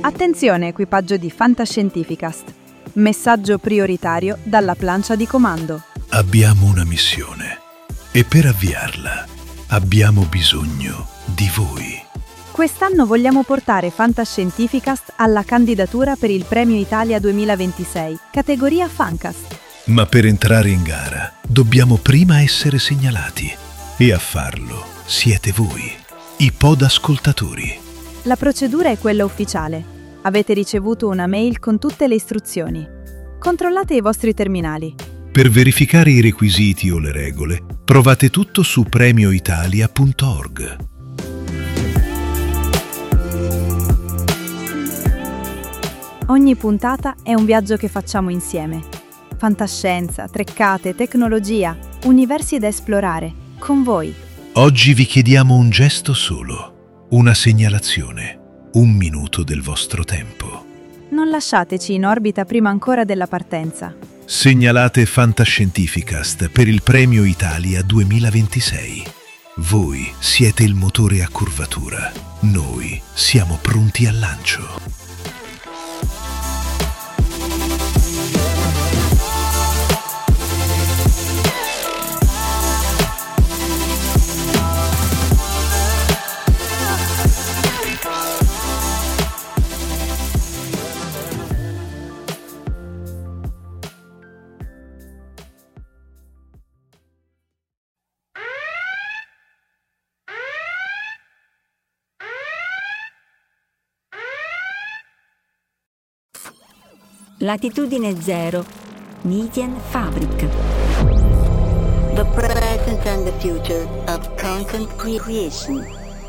Attenzione equipaggio di Fantascientificast. Messaggio prioritario dalla plancia di comando. Abbiamo una missione e per avviarla abbiamo bisogno di voi. Quest'anno vogliamo portare Fantascientificast alla candidatura per il Premio Italia 2026, categoria Fancast. Ma per entrare in gara dobbiamo prima essere segnalati e a farlo siete voi, i podascoltatori. La procedura è quella ufficiale. Avete ricevuto una mail con tutte le istruzioni. Controllate i vostri terminali. Per verificare i requisiti o le regole, trovate tutto su premioitalia.org. Ogni puntata è un viaggio che facciamo insieme. Fantascienza, treccate, tecnologia, universi da esplorare, con voi. Oggi vi chiediamo un gesto solo, una segnalazione, un minuto del vostro tempo. Non lasciateci in orbita prima ancora della partenza. Segnalate Fantascientificast per il Premio Italia 2026. Voi siete il motore a curvatura. Noi siamo pronti al lancio. Latitudine zero, Medienfabrik. The present and the future of content creation.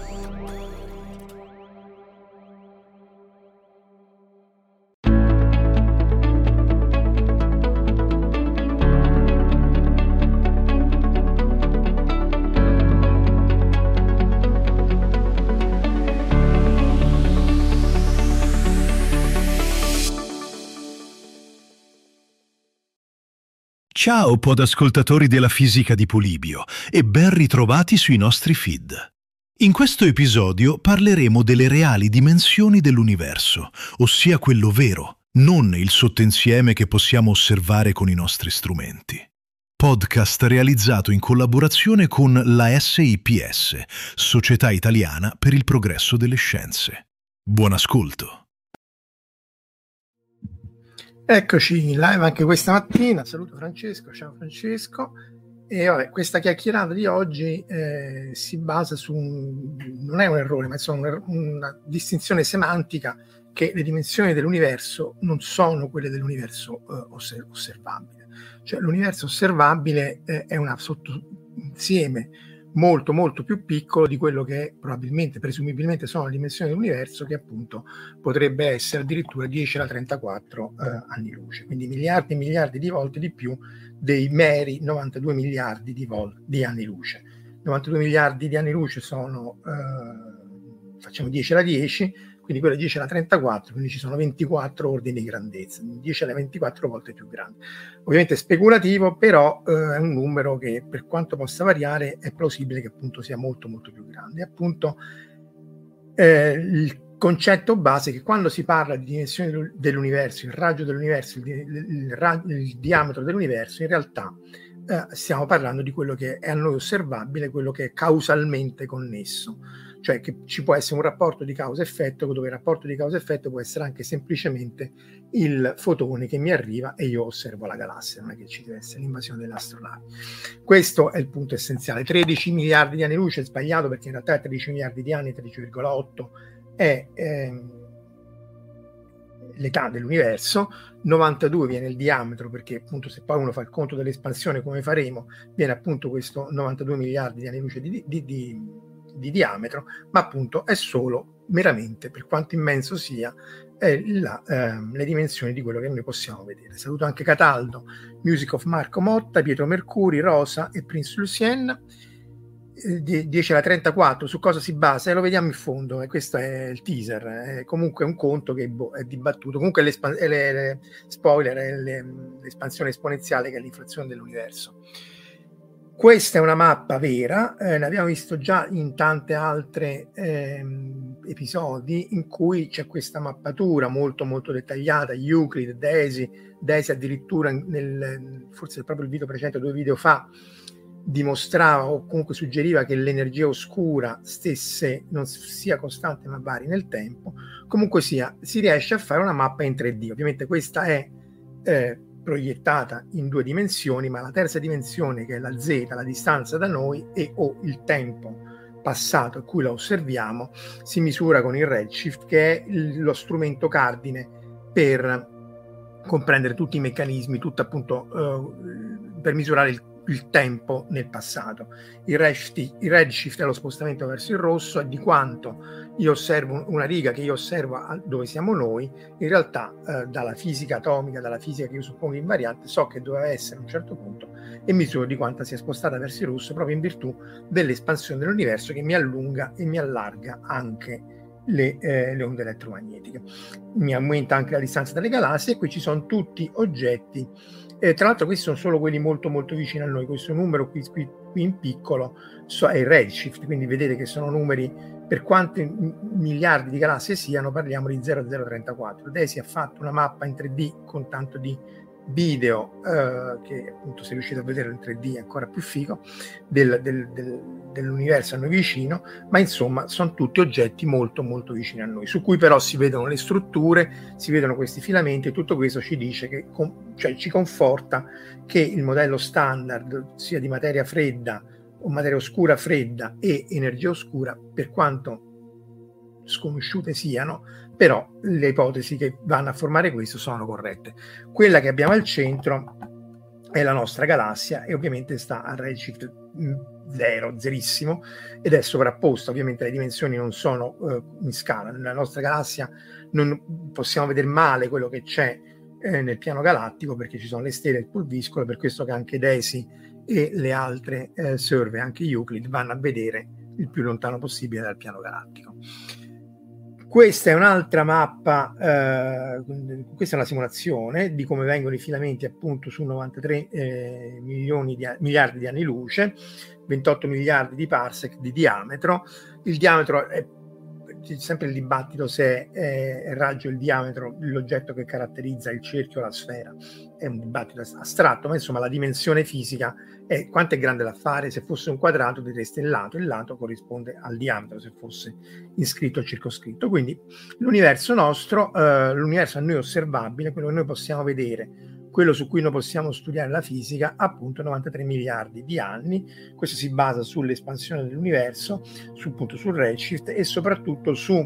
Ciao podascoltatori della fisica di Polibio e ben ritrovati sui nostri feed. In questo episodio parleremo delle reali dimensioni dell'universo, ossia quello vero, non il sottoinsieme che possiamo osservare con i nostri strumenti. Podcast realizzato in collaborazione con la SIPS, Società Italiana per il Progresso delle Scienze. Buon ascolto! Eccoci in live anche questa mattina. Saluto Francesco, ciao Francesco. E vabbè, questa chiacchierata di oggi si basa su non è un errore, ma insomma una distinzione semantica, che le dimensioni dell'universo non sono quelle dell'universo osservabile. Cioè l'universo osservabile è un sottoinsieme molto molto più piccolo di quello che probabilmente, presumibilmente sono le dimensioni dell'universo, che appunto potrebbe essere addirittura 10 alla 34 anni luce, quindi miliardi e miliardi di volte di più dei meri 92 miliardi di anni luce. 92 miliardi di anni luce sono, facciamo 10 alla 10, quindi quella 10 alla 34, quindi ci sono 24 ordini di grandezza, 10 alle 24 volte più grande. Ovviamente è speculativo, però è un numero che, per quanto possa variare, è plausibile che appunto sia molto molto più grande. Appunto il concetto base è che quando si parla di dimensioni dell'universo, il raggio dell'universo, il diametro dell'universo, in realtà stiamo parlando di quello che è a noi osservabile, quello che è causalmente connesso. Cioè che ci può essere un rapporto di causa-effetto, dove il rapporto di causa-effetto può essere anche semplicemente il fotone che mi arriva e io osservo la galassia, non è che ci deve essere l'invasione delle astronavi. Questo è il punto essenziale. 13 miliardi di anni luce è sbagliato, perché in realtà è 13 miliardi di anni, 13,8 è l'età dell'universo, 92 viene il diametro, perché appunto se poi uno fa il conto dell'espansione come faremo, viene appunto questo 92 miliardi di anni luce di diametro, ma appunto è solo meramente, per quanto immenso sia, le dimensioni di quello che noi possiamo vedere. Saluto anche Cataldo, Music of Marco Motta, Pietro Mercuri, Rosa e Prince Lucien. 10 alla 34, su cosa si basa? Lo vediamo in fondo, e questo è il teaser. È comunque un conto che è dibattuto. Comunque spoiler, è l'espansione esponenziale, che è l'inflazione dell'universo. Questa è una mappa vera, ne abbiamo visto già in tante altre episodi in cui c'è questa mappatura molto molto dettagliata. Euclid, Daisy addirittura forse proprio il video precedente, 2 video fa, dimostrava o comunque suggeriva che l'energia oscura non sia costante ma vari nel tempo. Comunque sia, si riesce a fare una mappa in 3D. Ovviamente questa è proiettata in 2 dimensioni, ma la terza dimensione, che è la z, la distanza da noi, o il tempo passato a cui la osserviamo, si misura con il redshift, che è lo strumento cardine per comprendere tutti i meccanismi, tutto appunto per misurare il tempo nel passato. Il redshift è lo spostamento verso il rosso, è di quanto io osservo una riga che io osservo dove siamo noi, in realtà dalla fisica atomica, dalla fisica che io suppongo invariante, so che doveva essere a un certo punto e misuro di quanta sia spostata verso il rosso, proprio in virtù dell'espansione dell'universo, che mi allunga e mi allarga anche le onde elettromagnetiche, mi aumenta anche la distanza dalle galassie. E qui ci sono tutti oggetti. Tra l'altro questi sono solo quelli molto molto vicini a noi. Questo numero qui in piccolo è il redshift, quindi vedete che sono numeri, per quanti miliardi di galassie siano, parliamo di 0,034. Daisy ha fatto una mappa in 3D con tanto di video, che appunto, se riuscite a vedere in 3D è ancora più figo, dell'universo a noi vicino, ma insomma sono tutti oggetti molto molto vicini a noi, su cui però si vedono le strutture, si vedono questi filamenti, e tutto questo ci dice che ci conforta che il modello standard, sia di materia fredda o materia oscura fredda e energia oscura, per quanto sconosciute siano, però le ipotesi che vanno a formare questo sono corrette. Quella che abbiamo al centro è la nostra galassia, e ovviamente sta a redshift zerissimo, ed è sovrapposta. Ovviamente le dimensioni non sono in scala. Nella nostra galassia non possiamo vedere male quello che c'è nel piano galattico, perché ci sono le stelle e il pulviscolo, per questo che anche Daisy e le altre survey, anche Euclid, vanno a vedere il più lontano possibile dal piano galattico. Questa è un'altra mappa, questa è una simulazione di come vengono i filamenti appunto su 93 miliardi di anni luce, 28 miliardi di parsec di diametro. Il diametro c'è sempre il dibattito se è il raggio, il diametro, l'oggetto che caratterizza il cerchio o la sfera. È un dibattito astratto, ma insomma la dimensione fisica è quanto è grande l'affare. Se fosse un quadrato direste il lato corrisponde al diametro, se fosse iscritto o circoscritto. Quindi l'universo nostro, l'universo a noi osservabile, quello che noi possiamo vedere, quello su cui noi possiamo studiare la fisica, appunto 93 miliardi di anni. Questo si basa sull'espansione dell'universo, sul redshift, e soprattutto su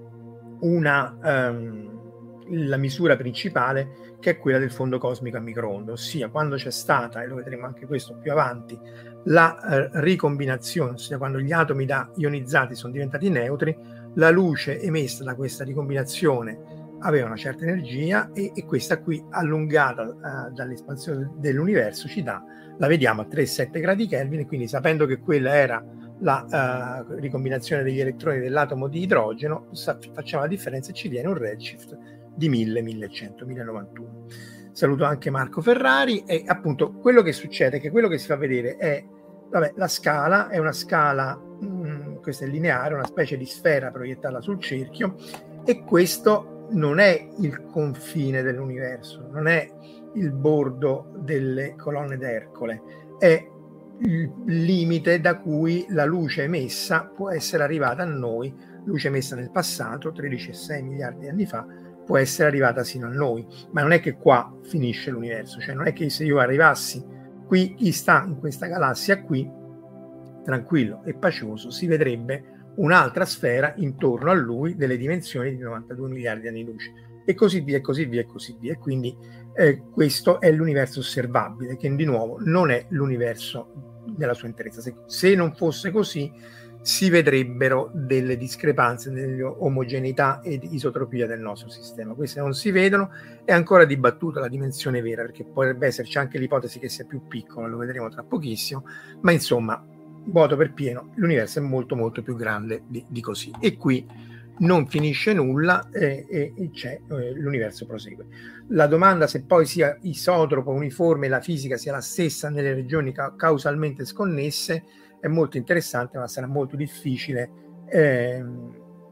la misura principale, che è quella del fondo cosmico a microonde, ossia quando c'è stata, e lo vedremo anche questo più avanti, la ricombinazione, ossia quando gli atomi da ionizzati sono diventati neutri, la luce emessa da questa ricombinazione aveva una certa energia, e questa qui, allungata dall'espansione dell'universo, ci dà, la vediamo a 3,7 gradi Kelvin, e quindi, sapendo che quella era la ricombinazione degli elettroni dell'atomo di idrogeno, facciamo la differenza e ci viene un redshift di 1100, 1091. Saluto anche Marco Ferrari. E appunto quello che succede è che quello che si fa vedere è, la scala è una scala, questa è lineare, una specie di sfera proiettata sul cerchio, e questo non è il confine dell'universo, non è il bordo delle colonne d'Ercole, è il limite da cui la luce emessa può essere arrivata a noi. Luce emessa nel passato, 13,6 miliardi di anni fa, può essere arrivata sino a noi, ma non è che qua finisce l'universo, cioè non è che se io arrivassi qui, chi sta in questa galassia qui, tranquillo e pacioso, si vedrebbe un'altra sfera intorno a lui delle dimensioni di 92 miliardi di anni luce, e così via, e così via, e così via. E quindi questo è l'universo osservabile, che di nuovo non è l'universo nella sua interezza. Se non fosse così, si vedrebbero delle discrepanze, delle omogeneità ed isotropia del nostro sistema. Queste non si vedono. È ancora dibattuta la dimensione vera, perché potrebbe esserci anche l'ipotesi che sia più piccola, lo vedremo tra pochissimo, ma insomma, vuoto per pieno, l'universo è molto molto più grande di così, e qui non finisce nulla, e l'universo prosegue. La domanda se poi sia isotropo, uniforme, la fisica sia la stessa nelle regioni causalmente sconnesse è molto interessante, ma sarà molto difficile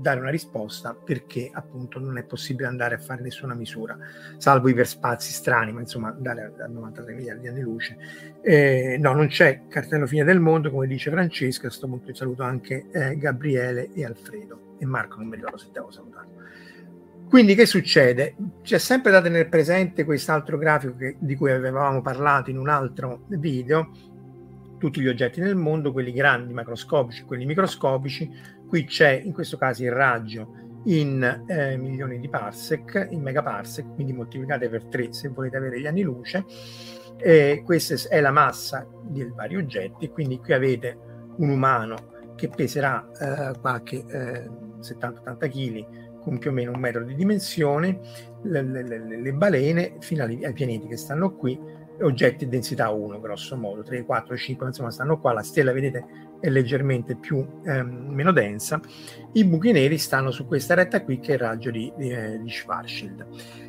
dare una risposta, perché appunto non è possibile andare a fare nessuna misura, salvo iperspazi strani, ma insomma andare a 93 miliardi di anni luce. No, non c'è cartello fine del mondo, come dice Francesco. A questo punto saluto anche Gabriele e Alfredo, e Marco non mi ricordo se devo salutare. Quindi che succede? C'è sempre da tenere presente quest'altro grafico di cui avevamo parlato in un altro video: tutti gli oggetti nel mondo, quelli grandi macroscopici, quelli microscopici. Qui c'è in questo caso il raggio in milioni di parsec, in megaparsec, quindi moltiplicate per 3 se volete avere gli anni luce. Questa è la massa dei vari oggetti, quindi qui avete un umano che peserà qualche 70-80 kg, con più o meno 1 metro di dimensione, le balene fino ai pianeti che stanno qui, oggetti densità 1 grosso modo, 3, 4, 5 insomma stanno qua. La stella vedete è leggermente più meno densa. I buchi neri stanno su questa retta qui, che è il raggio di Schwarzschild.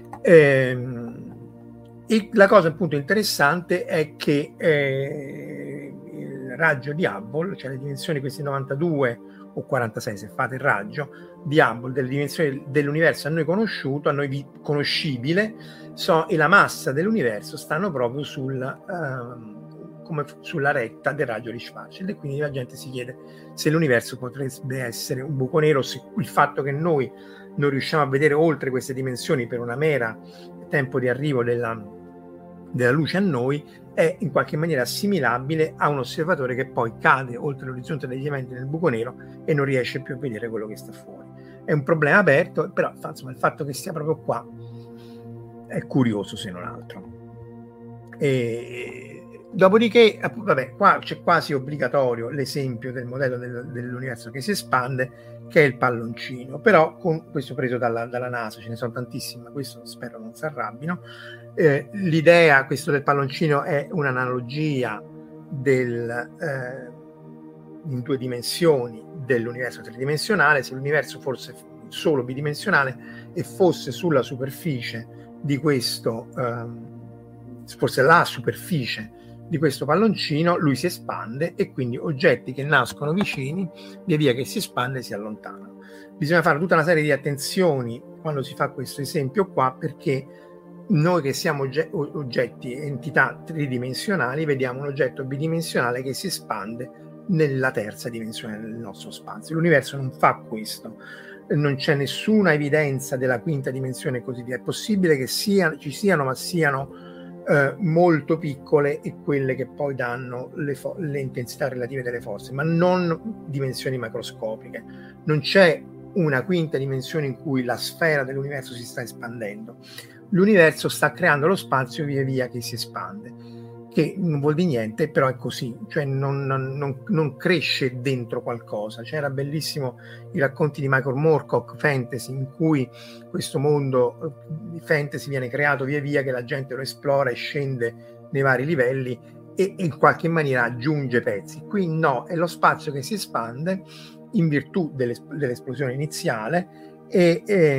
E la cosa appunto interessante è che il raggio di Hubble, cioè le dimensioni questi 92 o 46 se fate il raggio di Hubble delle dimensioni dell'universo a noi conosciuto, a noi conoscibile, e la massa dell'universo stanno proprio come sulla retta del raggio di Schwarzschild. E quindi la gente si chiede se l'universo potrebbe essere un buco nero, se il fatto che noi non riusciamo a vedere oltre queste dimensioni per una mera tempo di arrivo della luce a noi è in qualche maniera assimilabile a un osservatore che poi cade oltre l'orizzonte degli eventi nel buco nero e non riesce più a vedere quello che sta fuori. È un problema aperto, però insomma, il fatto che sia proprio qua è curioso se non altro. Dopodiché, vabbè, qua c'è quasi obbligatorio l'esempio del modello dell'universo che si espande, che è il palloncino, però con questo preso dalla NASA, ce ne sono tantissimi, ma questo spero non si arrabbino. L'idea, questo del palloncino, è un'analogia in 2 dimensioni dell'universo tridimensionale. Se l'universo fosse solo bidimensionale e fosse sulla superficie di questo, forse la superficie di questo palloncino, lui si espande e quindi oggetti che nascono vicini, via via che si espande, si allontanano. Bisogna fare tutta una serie di attenzioni quando si fa questo esempio qua, perché noi che siamo oggetti, entità tridimensionali, vediamo un oggetto bidimensionale che si espande nella terza dimensione del nostro spazio. L'universo non fa questo, non c'è nessuna evidenza della quinta dimensione e così via. È possibile che ci siano, ma siano molto piccole, e quelle che poi danno le intensità relative delle forze, ma non dimensioni macroscopiche. Non c'è una quinta dimensione in cui la sfera dell'universo si sta espandendo. L'universo sta creando lo spazio via via che si espande, che non vuol dire niente, però è così, cioè non cresce dentro qualcosa. C'era bellissimo i racconti di Michael Moorcock, fantasy, in cui questo mondo di fantasy viene creato via via che la gente lo esplora e scende nei vari livelli e in qualche maniera aggiunge pezzi. Qui no, è lo spazio che si espande in virtù dell'esplosione iniziale e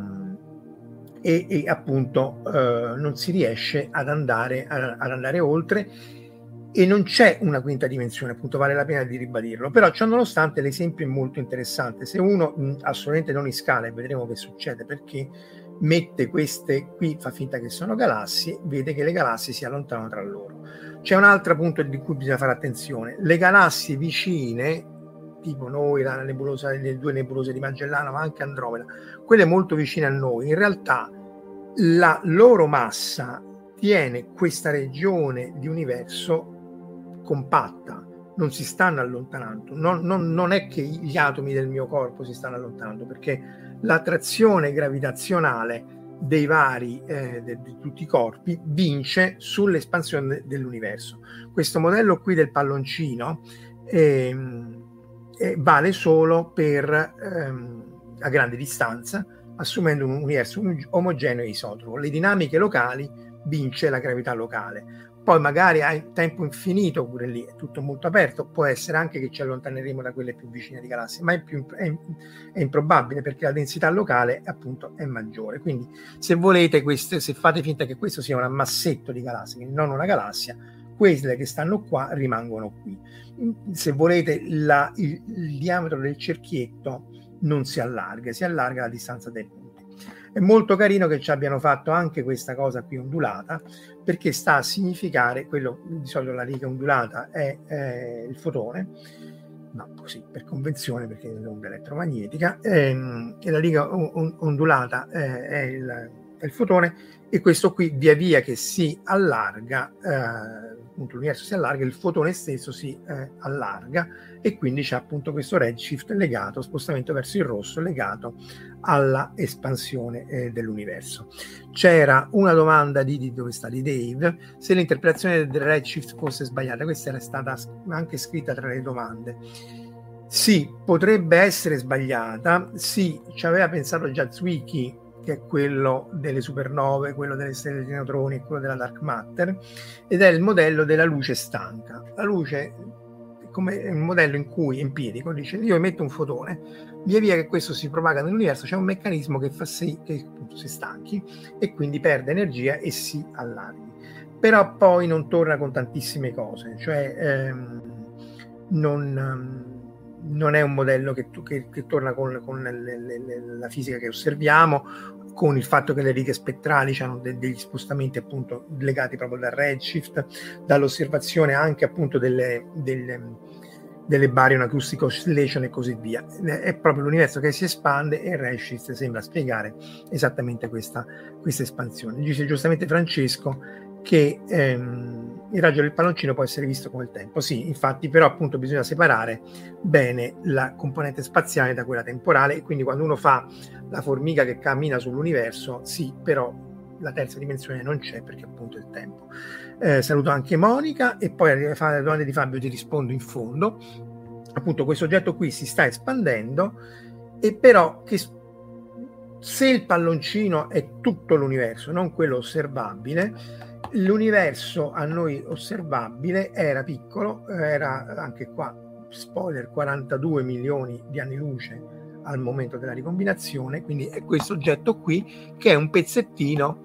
appunto non si riesce ad andare oltre, e non c'è una quinta dimensione, appunto, vale la pena di ribadirlo. Però ciò nonostante l'esempio è molto interessante. Se uno assolutamente non scala, e vedremo che succede, perché mette queste qui, fa finta che sono galassie, vede che le galassie si allontanano tra loro. C'è un altro punto di cui bisogna fare attenzione: le galassie vicine, tipo noi, la nebulosa, le 2 nebulose di Magellano, ma anche Andromeda, quelle molto vicine a noi, in realtà la loro massa tiene questa regione di universo compatta, non si stanno allontanando. Non è che gli atomi del mio corpo si stanno allontanando, perché l'attrazione gravitazionale dei vari di tutti i corpi vince sull'espansione dell'universo. Questo modello qui del palloncino vale solo per a grande distanza, assumendo un universo omogeneo e isotropo. Le dinamiche locali vince la gravità locale. Poi magari a tempo infinito, pure lì è tutto molto aperto, può essere anche che ci allontaneremo da quelle più vicine di galassie, ma è improbabile, perché la densità locale appunto è maggiore. Quindi se volete, se fate finta che questo sia un ammassetto di galassie, quindi non una galassia, quelle che stanno qua rimangono qui. Se volete il diametro del cerchietto non si allarga, si allarga la distanza dai punti. È molto carino che ci abbiano fatto anche questa cosa qui ondulata, perché sta a significare, quello di solito la riga ondulata è il fotone, no, così per convenzione, perché è l'onda elettromagnetica, e la riga ondulata è il fotone, e questo qui via via che si allarga, appunto l'universo si allarga, il fotone stesso si allarga, e quindi c'è appunto questo redshift legato, spostamento verso il rosso, legato alla espansione dell'universo. C'era una domanda di dove sta, di Dave, se l'interpretazione del redshift fosse sbagliata. Questa era stata anche scritta tra le domande. Sì, potrebbe essere sbagliata, sì, ci aveva pensato già Zwicky, che è quello delle supernove, quello delle stelle di neutroni e quello della dark matter, ed è il modello della luce stanca. La luce come un modello in cui empirico dice: io emetto un fotone, via via che questo si propaga nell'universo c'è un meccanismo che fa sì che appunto si stanchi e quindi perde energia e si allarghi, però poi non torna con tantissime cose, cioè non è un modello che torna con la fisica che osserviamo, con il fatto che le righe spettrali hanno degli spostamenti appunto legati proprio dal redshift, dall'osservazione anche appunto delle baryon acoustic oscillation e così via. È proprio l'universo che si espande, e il redshift sembra spiegare esattamente questa espansione. Dice giustamente Francesco che il raggio del palloncino può essere visto come il tempo. Sì, infatti, però appunto bisogna separare bene la componente spaziale da quella temporale, e quindi quando uno fa la formica che cammina sull'universo, sì, però la terza dimensione non c'è, perché appunto è il tempo. Saluto anche Monica, e poi a fare le domande di Fabio ti rispondo in fondo. Appunto questo oggetto qui si sta espandendo, e però che se il palloncino è tutto l'universo, non quello osservabile, l'universo a noi osservabile era piccolo, era anche qua, spoiler, 42 milioni di anni luce al momento della ricombinazione, quindi è questo oggetto qui che è un pezzettino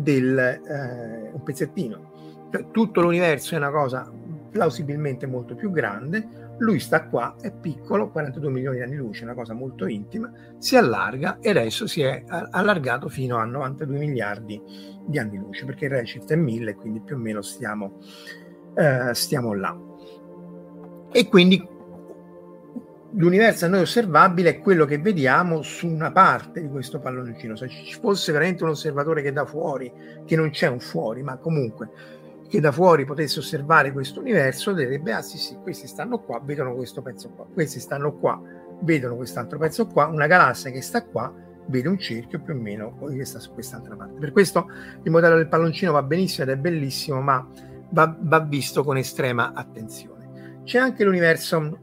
cioè, tutto l'universo è una cosa plausibilmente molto più grande, lui sta qua, è piccolo, 42 milioni di anni luce, una cosa molto intima, si allarga, e adesso si è allargato fino a 92 miliardi di anni luce, perché il redshift è 1000, quindi più o meno stiamo là. E quindi l'universo a noi osservabile è quello che vediamo su una parte di questo palloncino. Se ci fosse veramente un osservatore che da fuori, che non c'è un fuori, ma comunque che da fuori potesse osservare questo universo, direbbe: ah sì, questi stanno qua, vedono questo pezzo qua, questi stanno qua, vedono quest'altro pezzo qua, una galassia che sta qua vede un cerchio più o meno che sta su quest'altra parte. Per questo il modello del palloncino va benissimo ed è bellissimo, ma va visto con estrema attenzione. C'è anche l'universo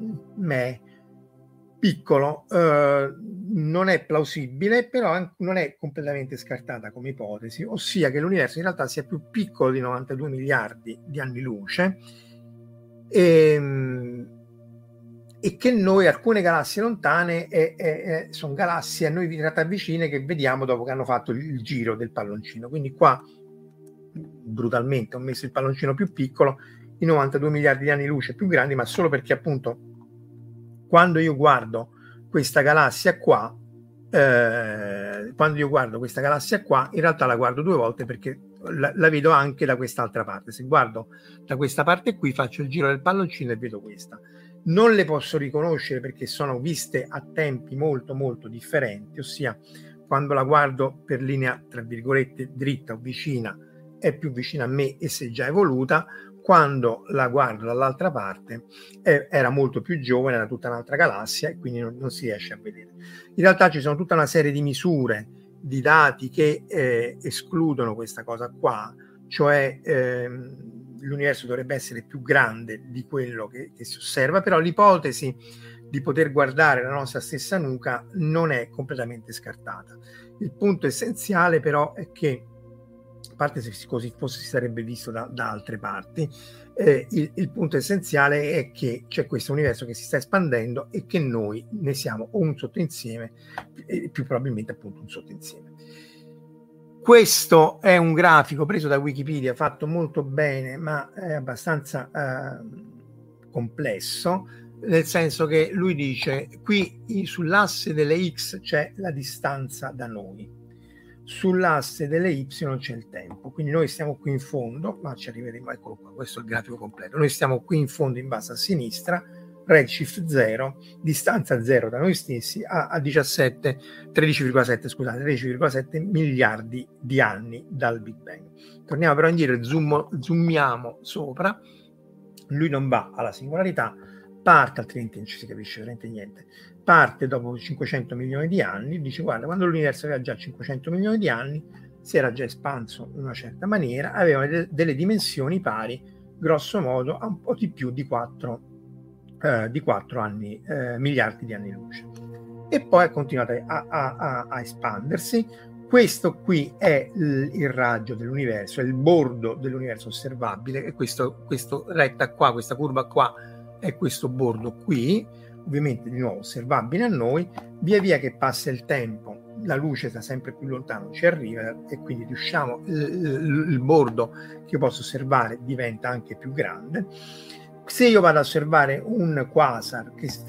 piccolo, non è plausibile, però non è completamente scartata come ipotesi, ossia che l'universo in realtà sia più piccolo di 92 miliardi di anni luce, e che noi, alcune galassie lontane sono galassie a noi in realtà vicine, che vediamo dopo che hanno fatto il giro del palloncino. Quindi qua brutalmente ho messo il palloncino più piccolo, i 92 miliardi di anni luce più grandi, ma solo perché appunto quando io guardo questa galassia qua, in realtà la guardo due volte, perché la vedo anche da quest'altra parte. Se guardo da questa parte qui, faccio il giro del palloncino e vedo questa. Non le posso riconoscere perché sono viste a tempi molto molto differenti, ossia quando la guardo per linea tra virgolette dritta o vicina è più vicina a me e si è già evoluta. Quando la guardo dall'altra parte era molto più giovane, era tutta un'altra galassia, e quindi non si riesce a vedere. In realtà ci sono tutta una serie di misure, di dati che escludono questa cosa qua, cioè l'universo dovrebbe essere più grande di quello che si osserva, però l'ipotesi di poter guardare la nostra stessa nuca non è completamente scartata. Il punto essenziale però è che, a parte se così fosse si sarebbe visto da altre parti, il punto essenziale è che c'è questo universo che si sta espandendo e che noi ne siamo un sottoinsieme, più probabilmente appunto un sottoinsieme. Questo è un grafico preso da Wikipedia, fatto molto bene, ma è abbastanza complesso. nel senso che lui dice qui sull'asse delle X c'è la distanza da noi, sull'asse delle Y c'è il tempo, quindi noi stiamo qui in fondo, ma ci arriveremo, eccolo qua, questo è il grafico completo, noi stiamo qui in fondo in basso a sinistra, redshift 0, distanza 0 da noi stessi a 13,7 miliardi di anni dal Big Bang. Torniamo però indietro e zoomiamo sopra, lui non va alla singolarità, parte, altrimenti non ci si capisce veramente niente, parte dopo 500 milioni di anni, dice guarda, quando l'universo aveva già 500 milioni di anni, si era già espanso in una certa maniera, aveva delle dimensioni pari, grosso modo, a un po' di più di 4 miliardi di anni luce. E poi è continuato a espandersi. Questo qui è il raggio dell'universo, è il bordo dell'universo osservabile, e questo retta qua, questa curva qua, è questo bordo qui, ovviamente di nuovo osservabile a noi. Via via che passa il tempo, la luce sta sempre più lontano, ci arriva, e quindi riusciamo, il bordo che io posso osservare diventa anche più grande. Se io vado ad osservare un quasar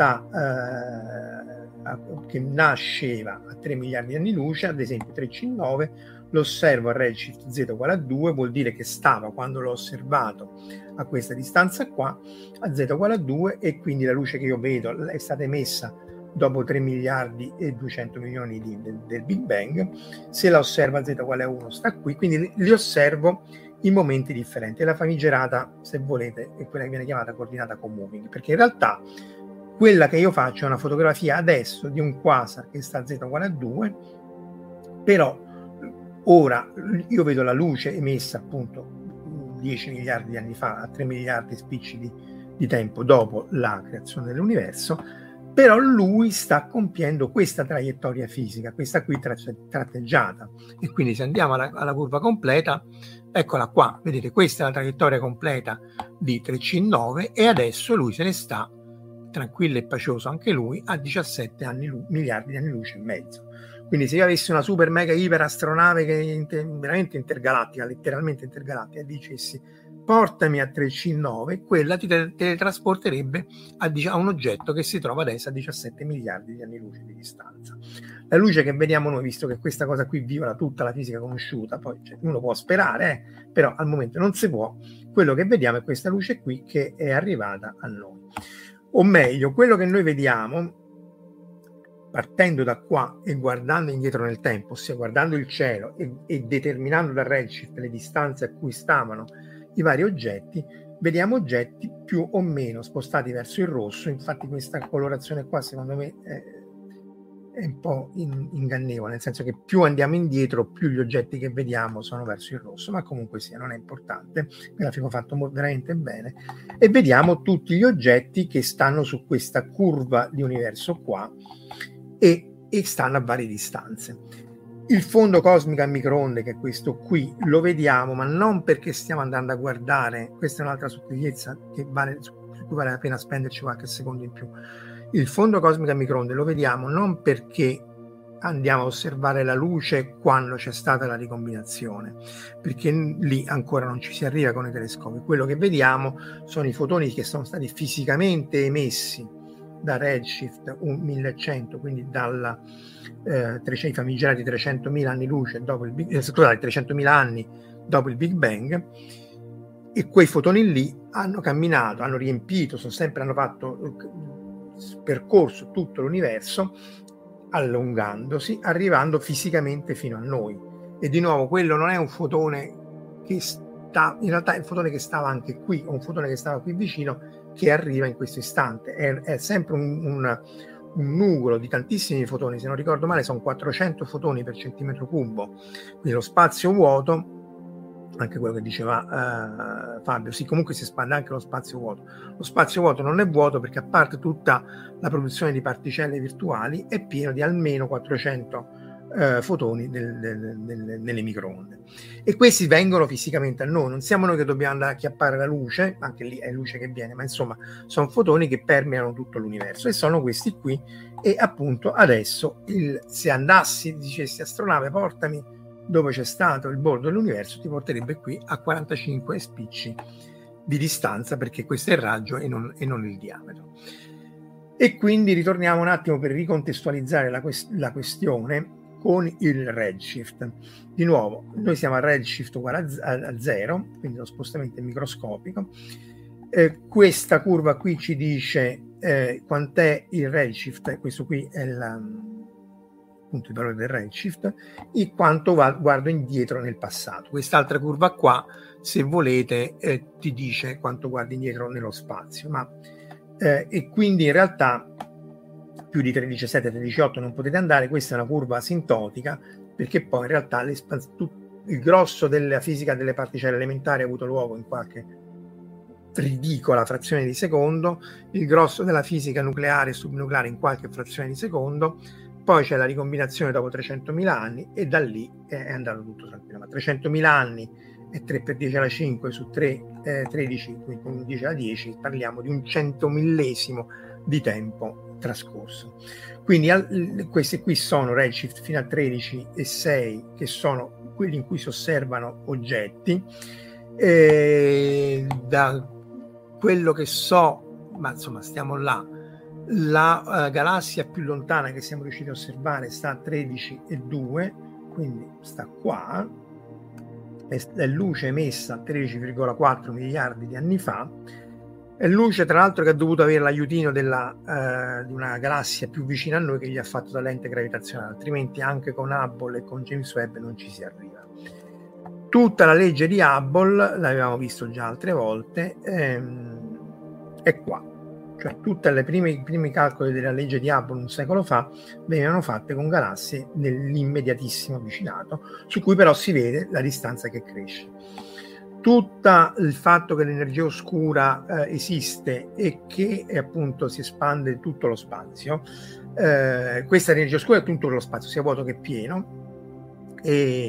che nasceva a 3 miliardi di anni luce, ad esempio 3C9, lo osservo a redshift z uguale a 2, vuol dire che stava, quando l'ho osservato a questa distanza qua, a z uguale a 2, e quindi la luce che io vedo è stata emessa dopo 3 miliardi e 200 milioni del Big Bang. Se la osservo a z uguale a 1 sta qui, quindi li osservo in momenti differenti. La famigerata, se volete, è quella che viene chiamata coordinata co-moving, perché in realtà quella che io faccio è una fotografia adesso di un quasar che sta a z uguale a 2, però ora io vedo la luce emessa appunto 10 miliardi di anni fa, a 3 miliardi spicci di tempo dopo la creazione dell'universo, però lui sta compiendo questa traiettoria fisica, questa qui tratteggiata, e quindi se andiamo alla curva completa, eccola qua, vedete, questa è la traiettoria completa di 3C9, e adesso lui se ne sta tranquillo e pacioso anche lui a 17 miliardi di anni luce e mezzo. Quindi se io avessi una super mega iper astronave veramente intergalattica, letteralmente intergalattica, e dicessi portami a 3C9, quella ti teletrasporterebbe a un oggetto che si trova adesso a 17 miliardi di anni luce di distanza. La luce che vediamo noi, visto che questa cosa qui viola tutta la fisica conosciuta, poi uno può sperare, però al momento non si può, quello che vediamo è questa luce qui che è arrivata a noi. O meglio, quello che noi vediamo partendo da qua e guardando indietro nel tempo, ossia guardando il cielo e determinando dal redshift le distanze a cui stavano i vari oggetti, vediamo oggetti più o meno spostati verso il rosso. Infatti questa colorazione qua secondo me è un po' ingannevole, nel senso che più andiamo indietro più gli oggetti che vediamo sono verso il rosso, ma comunque sia, non è importante, il grafico fatto veramente bene, e vediamo tutti gli oggetti che stanno su questa curva di universo qua e stanno a varie distanze. Il fondo cosmico a microonde, che è questo qui, lo vediamo, ma non perché stiamo andando a guardare, questa è un'altra sottigliezza su cui vale la pena spenderci qualche secondo in più. Il fondo cosmico a microonde lo vediamo non perché andiamo a osservare la luce quando c'è stata la ricombinazione, perché lì ancora non ci si arriva con i telescopi. Quello che vediamo sono i fotoni che sono stati fisicamente emessi da redshift 1100, quindi dalla i famigerati 300.000 anni luce dopo il 300.000 anni dopo il Big Bang, e quei fotoni lì hanno camminato, hanno riempito, hanno fatto percorso tutto l'universo, allungandosi, arrivando fisicamente fino a noi. E di nuovo quello non è un fotone che sta, in realtà è un fotone che stava anche qui, o un fotone che stava qui vicino, che arriva in questo istante. È sempre un nugolo di tantissimi fotoni, se non ricordo male sono 400 fotoni per centimetro cubo, quindi lo spazio vuoto, anche quello che diceva Fabio, sì, comunque si espande anche lo spazio vuoto. Lo spazio vuoto non è vuoto perché, a parte tutta la produzione di particelle virtuali, è pieno di almeno 400 fotoni nelle microonde, e questi vengono fisicamente a noi. Non siamo noi che dobbiamo andare a acchiappare la luce, anche lì è luce che viene, ma insomma sono fotoni che permeano tutto l'universo, e sono questi qui. E appunto adesso se andassi, dicessi astronave portami dove c'è stato il bordo dell'universo, ti porterebbe qui a 45 spicci di distanza, perché questo è il raggio e non il diametro. E quindi ritorniamo un attimo per ricontestualizzare la questione con il redshift. Di nuovo, noi siamo a redshift uguale a 0, quindi lo spostamento è microscopico. Questa curva qui ci dice quant'è il redshift, questo qui è appunto il valore del redshift, e quanto guardo indietro nel passato. Quest'altra curva qua, se volete, ti dice quanto guardi indietro nello spazio, e quindi in realtà più di 13,7, 13,8 non potete andare. Questa è una curva asintotica, perché poi in realtà il grosso della fisica delle particelle elementari ha avuto luogo in qualche ridicola frazione di secondo, il grosso della fisica nucleare e subnucleare in qualche frazione di secondo, poi c'è la ricombinazione dopo 300.000 anni e da lì è andato tutto tranquillo. Ma 300.000 anni e 3 per 10 alla 5 su 3, 13, quindi 10 alla 10, parliamo di un 100.000esimo di tempo trascorso. Quindi questi qui sono redshift fino a 13,6, che sono quelli in cui si osservano oggetti. Da quello che so, ma insomma stiamo là, la galassia più lontana che siamo riusciti a osservare sta a 13,2, quindi sta qua, è luce emessa 13,4 miliardi di anni fa. È luce tra l'altro che ha dovuto avere l'aiutino di una galassia più vicina a noi che gli ha fatto da lente gravitazionale, altrimenti anche con Hubble e con James Webb non ci si arriva. Tutta la legge di Hubble, l'avevamo visto già altre volte, è qua. Cioè tutti i primi calcoli della legge di Hubble un secolo fa venivano fatte con galassie nell'immediatissimo vicinato, su cui però si vede la distanza che cresce. Tutto il fatto che l'energia oscura esiste e che appunto si espande tutto lo spazio, questa energia oscura è tutto lo spazio, sia vuoto che pieno, e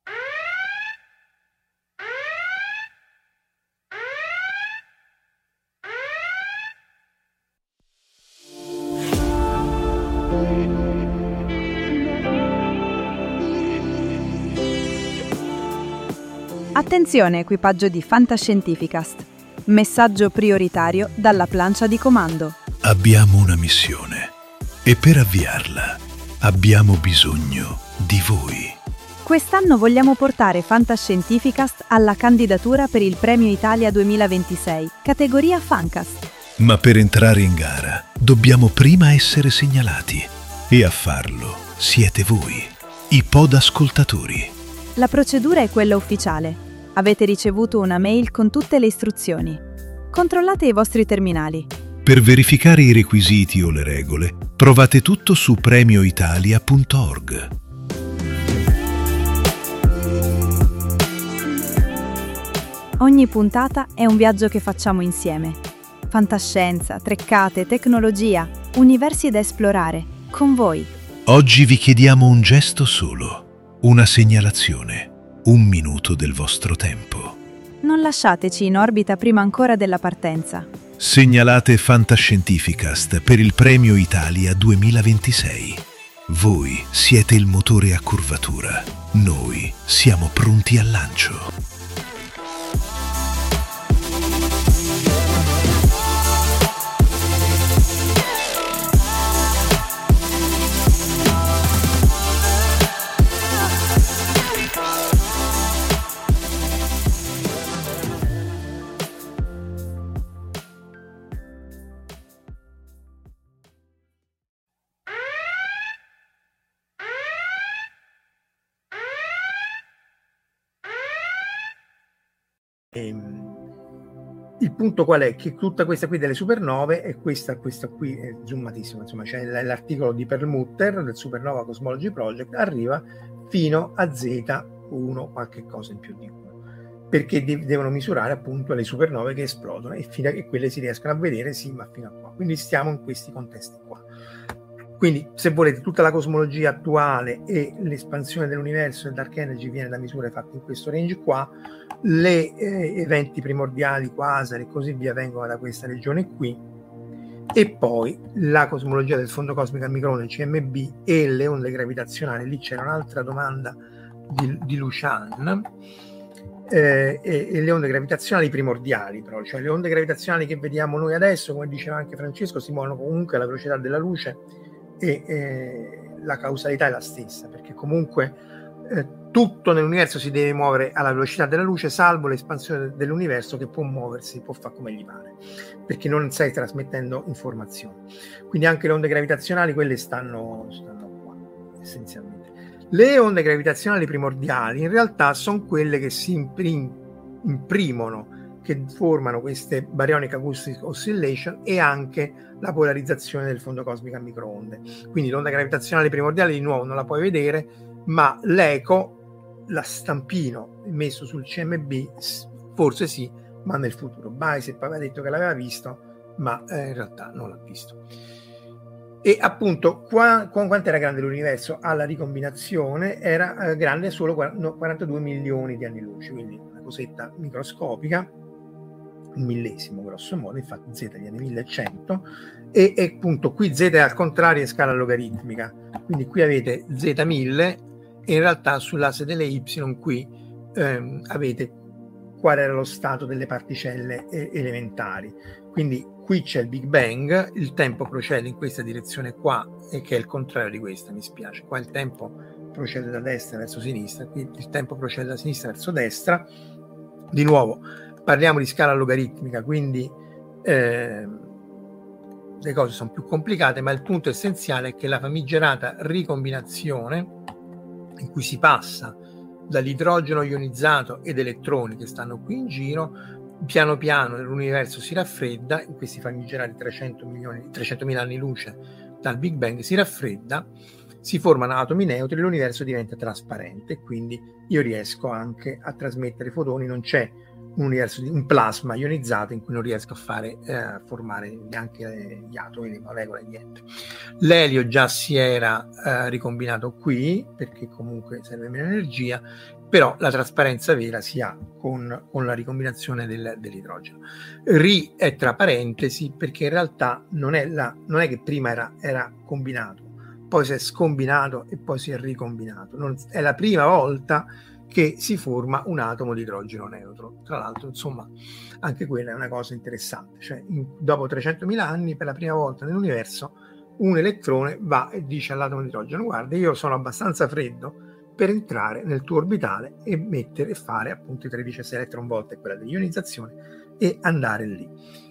Attenzione equipaggio di Fantascientificast. Messaggio prioritario dalla plancia di comando. Abbiamo una missione e per avviarla abbiamo bisogno di voi. Quest'anno vogliamo portare Fantascientificast alla candidatura per il Premio Italia 2026, categoria Fancast. Ma per entrare in gara dobbiamo prima essere segnalati e a farlo siete voi, i podascoltatori. La procedura è quella ufficiale. Avete ricevuto una mail con tutte le istruzioni. Controllate i vostri terminali. Per verificare i requisiti o le regole, trovate tutto su premioitalia.org. Ogni puntata è un viaggio che facciamo insieme. Fantascienza, treccate, tecnologia, universi da esplorare, con voi. Oggi vi chiediamo un gesto solo, una segnalazione, un minuto del vostro tempo. Non lasciateci in orbita prima ancora della partenza. Segnalate Fantascientificast per il Premio Italia 2026. Voi siete il motore a curvatura. Noi siamo pronti al lancio. Il punto qual è? Che tutta questa qui delle supernove, e questa qui è zoomatissima, insomma c'è l'articolo di Perlmutter del Supernova Cosmology Project, arriva fino a Z1 qualche cosa in più di 1, perché devono misurare appunto le supernove che esplodono e fino a che quelle si riescono a vedere, sì, ma fino a qua. Quindi stiamo in questi contesti qua. Quindi, se volete, tutta la cosmologia attuale e l'espansione dell'universo e dark energy viene da misure fatte in questo range qua, le eventi primordiali, quasari e così via vengono da questa regione qui, e poi la cosmologia del fondo cosmico al microonde, CMB, e le onde gravitazionali. Lì c'era un'altra domanda di Lucian, e le onde gravitazionali primordiali, però, cioè le onde gravitazionali che vediamo noi adesso, come diceva anche Francesco, si muovono comunque alla velocità della luce e la causalità è la stessa, perché comunque tutto nell'universo si deve muovere alla velocità della luce, salvo l'espansione dell'universo che può muoversi, può fare come gli pare, perché non stai trasmettendo informazioni. Quindi anche le onde gravitazionali, quelle stanno qua, essenzialmente. Le onde gravitazionali primordiali in realtà sono quelle che si imprimono, che formano queste Baryonic Acoustic Oscillation e anche la polarizzazione del fondo cosmico a microonde. Quindi l'onda gravitazionale primordiale di nuovo non la puoi vedere, ma l'eco, la stampino messo sul CMB, forse sì, ma nel futuro. Bicep aveva detto che l'aveva visto, ma in realtà non l'ha visto. E appunto quanto era grande l'universo alla ricombinazione? Era grande solo 42 milioni di anni luce, quindi una cosetta microscopica, un millesimo grosso modo, infatti z viene 1100 e appunto qui z è al contrario in scala logaritmica, quindi qui avete z 1000 e in realtà sull'asse delle y qui avete qual era lo stato delle particelle elementari. Quindi qui c'è il Big Bang, il tempo procede in questa direzione qua, e che è il contrario di questa, mi spiace. Qua il tempo procede da destra verso sinistra, qui il tempo procede da sinistra verso destra. Di nuovo, parliamo di scala logaritmica, quindi le cose sono più complicate, ma il punto essenziale è che la famigerata ricombinazione, in cui si passa dall'idrogeno ionizzato ed elettroni che stanno qui in giro, piano piano l'universo si raffredda, in questi famigerati 300.000 anni luce dal Big Bang si raffredda, si formano atomi neutri e l'universo diventa trasparente, quindi io riesco anche a trasmettere fotoni, non c'è un universo un plasma ionizzato in cui non riesco a formare neanche gli atomi, le molecole, niente. L'elio già si era ricombinato qui, perché comunque serve meno energia, però la trasparenza vera si ha con la ricombinazione dell'idrogeno. Ri è tra parentesi, perché in realtà non è che prima era combinato, poi si è scombinato e poi si è ricombinato. È la prima volta che si forma un atomo di idrogeno neutro. Tra l'altro, insomma, anche quella è una cosa interessante. Cioè, dopo 300.000 anni, per la prima volta nell'universo, un elettrone va e dice all'atomo di idrogeno: guarda, io sono abbastanza freddo per entrare nel tuo orbitale e fare appunto i 13,6 electron volt, quella dell'ionizzazione, e andare lì.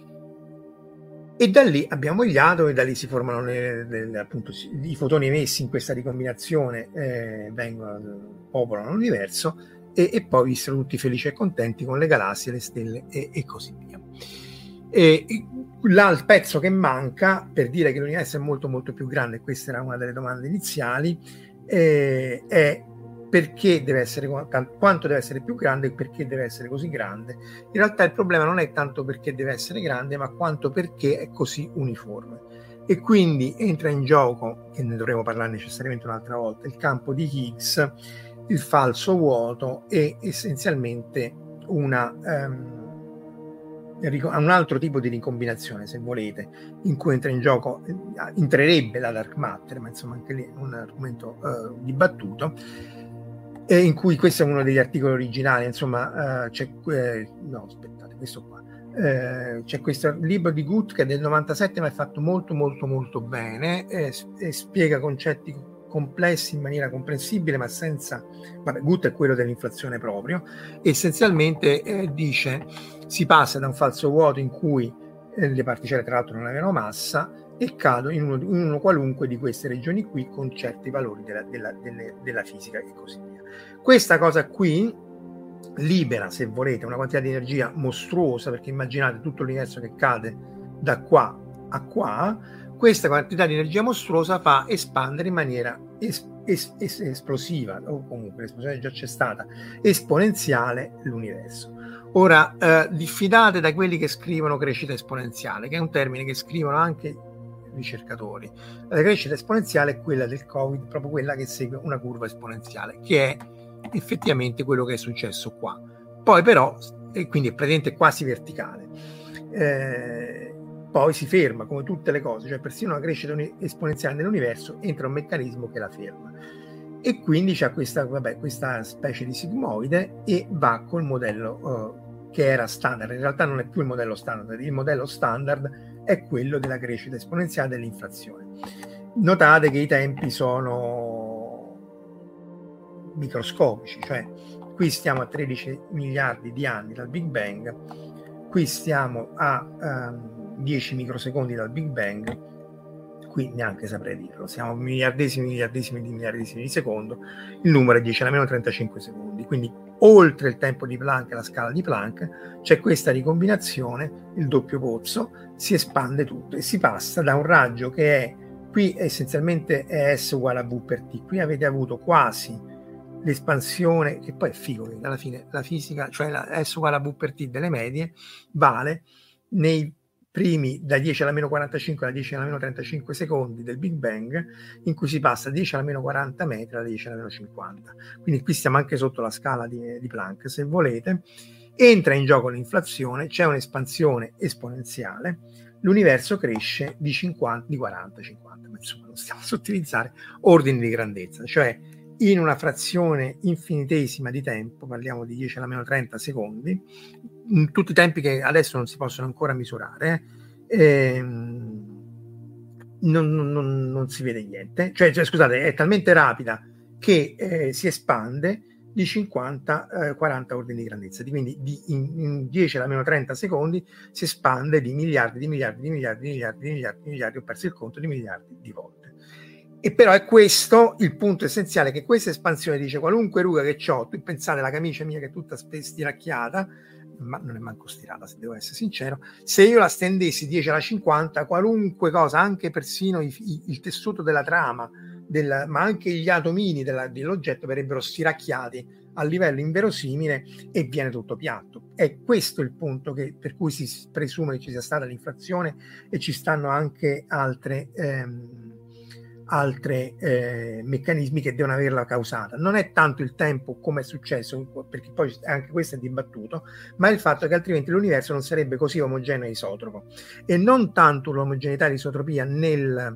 E da lì abbiamo gli atomi, e da lì si formano appunto i fotoni emessi in questa ricombinazione, popolano l'universo e poi vissero tutti felici e contenti con le galassie, le stelle e così via. E là il pezzo che manca per dire che l'universo è molto molto più grande, questa era una delle domande iniziali, è perché deve essere, quanto deve essere più grande e perché deve essere così grande. In realtà il problema non è tanto perché deve essere grande, ma quanto perché è così uniforme. E quindi entra in gioco, e ne dovremo parlare necessariamente un'altra volta, il campo di Higgs, il falso vuoto e essenzialmente un altro tipo di ricombinazione, se volete, in cui entra in gioco, entrerebbe la dark matter, ma insomma anche lì è un argomento dibattuto, in cui questo è uno degli articoli originali, insomma c'è questo libro di Guth che è del 97, ma è fatto molto molto molto bene, e spiega concetti complessi in maniera comprensibile, ma senza... Guth è quello dell'inflazione proprio, essenzialmente dice si passa da un falso vuoto in cui le particelle tra l'altro non avevano massa e cadono in uno qualunque di queste regioni qui con certi valori della fisica e così via. Questa cosa qui libera, se volete, una quantità di energia mostruosa, perché immaginate tutto l'universo che cade da qua a qua. Questa quantità di energia mostruosa fa espandere in maniera esplosiva, o comunque l'esplosione già c'è stata, esponenziale l'universo. Ora, diffidate da quelli che scrivono crescita esponenziale, che è un termine che scrivono anche ricercatori. La crescita esponenziale è quella del Covid, proprio quella che segue una curva esponenziale, che è effettivamente quello che è successo qua. Poi però, e quindi è praticamente quasi verticale, poi si ferma come tutte le cose, cioè persino una crescita esponenziale nell'universo entra un meccanismo che la ferma. e quindi c'è questa specie di sigmoide e va col modello che era standard. In realtà non è più il modello standard è quello della crescita esponenziale dell'inflazione. Notate che i tempi sono microscopici, cioè qui stiamo a 13 miliardi di anni dal Big Bang, qui stiamo a 10 microsecondi dal Big Bang, qui neanche saprei dirlo, siamo miliardesimi di secondo, il numero è 10 alla meno 35 secondi, quindi oltre il tempo di Planck, la scala di Planck, c'è questa ricombinazione, il doppio pozzo, si espande tutto e si passa da un raggio che è, qui essenzialmente è S uguale a V per T, qui avete avuto quasi l'espansione, che poi è figo, che alla fine la fisica, cioè la S uguale a V per T delle medie, vale nei primi da 10 alla meno 45 alla 10 alla meno 35 secondi del Big Bang, in cui si passa da 10 alla meno 40 metri alla 10 alla meno 50. Quindi qui stiamo anche sotto la scala di Planck, se volete. Entra in gioco l'inflazione, c'è un'espansione esponenziale, l'universo cresce di 40, 50, ma insomma non stiamo a sottilizzare ordini di grandezza, cioè in una frazione infinitesima di tempo, parliamo di 10 alla meno 30 secondi, tutti i tempi che adesso non si possono ancora misurare, non si vede niente, cioè scusate, è talmente rapida che si espande di 50-40 ordini di grandezza, quindi in 10 alla meno 30 secondi si espande di miliardi, ho perso il conto, di miliardi di volte. E però è questo il punto essenziale, che questa espansione dice qualunque ruga che ho, tu pensate la camicia mia che è tutta stiracchiata, ma non è manco stirata se devo essere sincero, se io la stendessi 10 alla 50, qualunque cosa, anche persino il tessuto della trama, ma anche gli atomini dell'oggetto verrebbero stiracchiati a livello inverosimile e viene tutto piatto. È questo il punto per cui si presume che ci sia stata l'inflazione e ci stanno anche altri meccanismi che devono averla causata. Non è tanto il tempo come è successo, perché poi anche questo è dibattuto, ma è il fatto che altrimenti l'universo non sarebbe così omogeneo e isotropo, e non tanto l'omogeneità e l'isotropia nelle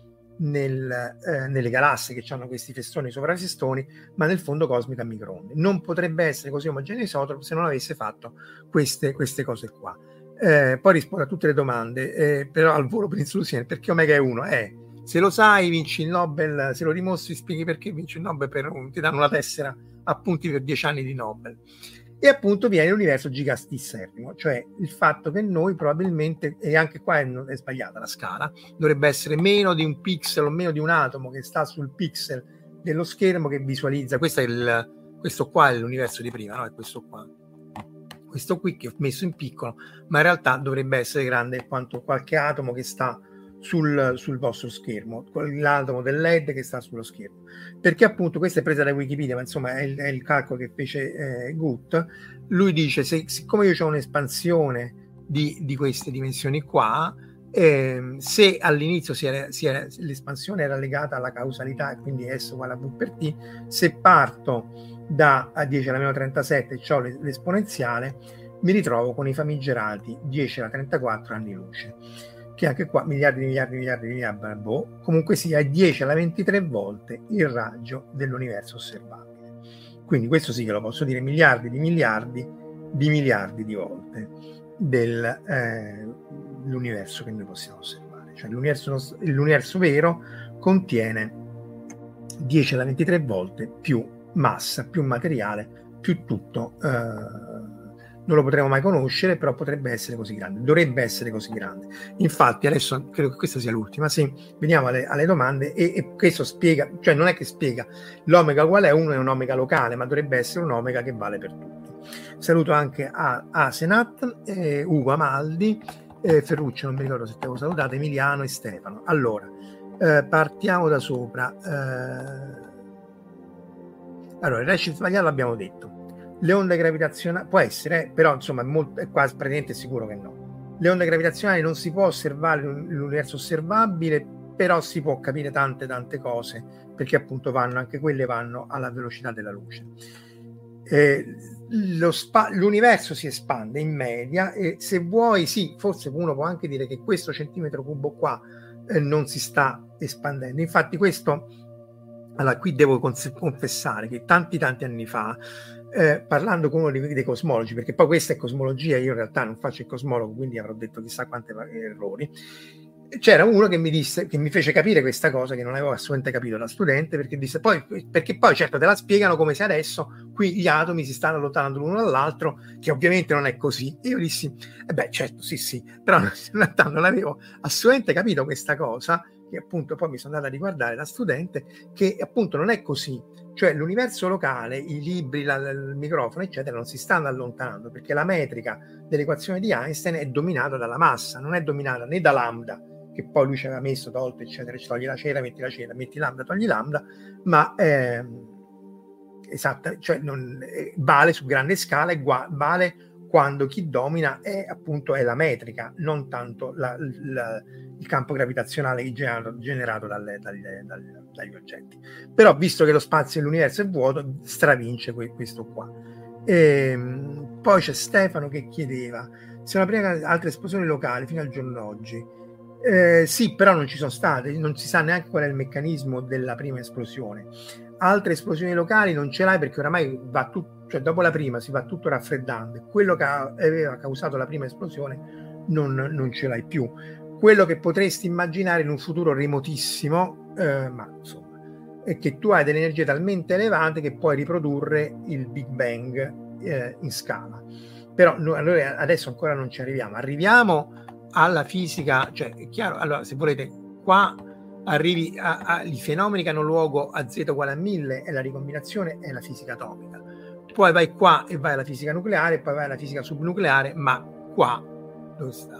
galassie che hanno questi festoni sopra festoni, ma nel fondo cosmico a microonde. Non potrebbe essere così omogeneo e isotropo se non avesse fatto queste cose qua. Poi rispondo a tutte le domande, però al volo per introduzione, perché omega è 1? Se lo sai, vinci il Nobel, se lo dimostri, spieghi perché vinci il Nobel, ti danno una tessera a punti per 10 anni di Nobel. E appunto viene l'universo gigantesserrimo, cioè il fatto che noi probabilmente, e anche qua è sbagliata la scala, dovrebbe essere meno di un pixel o meno di un atomo che sta sul pixel dello schermo che visualizza. Questo qua è l'universo di prima, no? È questo qua. Questo qui che ho messo in piccolo, ma in realtà dovrebbe essere grande quanto qualche atomo che sta sul vostro schermo, l'atomo del LED che sta sullo schermo, perché appunto questa è presa da Wikipedia, ma insomma è il calcolo che fece Guth. Lui dice, siccome io ho un'espansione di queste dimensioni qua, se all'inizio l'espansione era legata alla causalità e quindi S uguale a V per T, se parto da 10 alla meno 37 e ho l'esponenziale, mi ritrovo con i famigerati 10 alla 34 anni luce, che anche qua miliardi, comunque sia 10 alla 23 volte il raggio dell'universo osservabile. Quindi questo sì che lo posso dire, miliardi di volte dell'universo che noi possiamo osservare. Cioè l'universo vero contiene 10 alla 23 volte più massa, più materiale, più tutto. Non lo potremo mai conoscere, però potrebbe essere così grande, dovrebbe essere così grande. Infatti adesso credo che questa sia l'ultima, sì, veniamo alle domande e questo spiega, cioè non è che spiega l'omega uguale a 1 è un omega locale, ma dovrebbe essere un omega che vale per tutti. Saluto anche a Asenat, Ugo Amaldi, Ferruccio, non mi ricordo se ti avevo salutato, Emiliano e Stefano. Allora, partiamo da sopra. Allora, il Redshift sbagliato l'abbiamo detto. Le onde gravitazionali, può essere, però insomma è quasi praticamente sicuro che no. Le onde gravitazionali non si può osservare l'universo osservabile, però si può capire tante cose, perché appunto anche quelle vanno alla velocità della luce. L'universo si espande in media e se vuoi, sì, forse uno può anche dire che questo centimetro cubo qua non si sta espandendo. Infatti questo Allora, qui devo confessare che tanti anni fa, parlando con uno dei cosmologi, perché poi questa è cosmologia, io in realtà non faccio il cosmologo, quindi avrò detto chissà quante errori, c'era uno che mi disse, che mi fece capire questa cosa che non avevo assolutamente capito da studente, perché poi certo te la spiegano come se adesso qui gli atomi si stanno allontanando l'uno dall'altro, che ovviamente non è così. E io dissi, certo, sì, però in realtà non avevo assolutamente capito questa cosa, che appunto poi mi sono andata a riguardare da studente, che appunto non è così. Cioè l'universo locale, i libri, il microfono, eccetera, non si stanno allontanando, perché la metrica dell'equazione di Einstein è dominata dalla massa, non è dominata né da lambda, che poi lui ci aveva messo, tolto, eccetera, togli la cera, metti lambda, togli lambda, ma esatto, cioè vale su grande scala e vale quando chi domina è appunto la metrica, non tanto il campo gravitazionale generato dagli oggetti. Però visto che lo spazio dell'universo è vuoto, stravince questo qua. Poi c'è Stefano che chiedeva se non prima altre esplosioni locali fino al giorno d'oggi. Sì, però non ci sono state, non si sa neanche qual è il meccanismo della prima esplosione. Altre esplosioni locali non ce l'hai, perché oramai va tutto, cioè dopo la prima si va tutto raffreddando, e quello che aveva causato la prima esplosione non ce l'hai più. Quello che potresti immaginare in un futuro remotissimo, ma insomma, è che tu hai delle energie talmente elevate che puoi riprodurre il Big Bang in scala. Però noi adesso ancora non ci arriviamo alla fisica, cioè è chiaro, allora se volete qua arrivi ai fenomeni che hanno luogo a z uguale a 1000 e la ricombinazione è la fisica atomica, poi vai qua e vai alla fisica nucleare, poi vai alla fisica subnucleare, ma qua dove sta?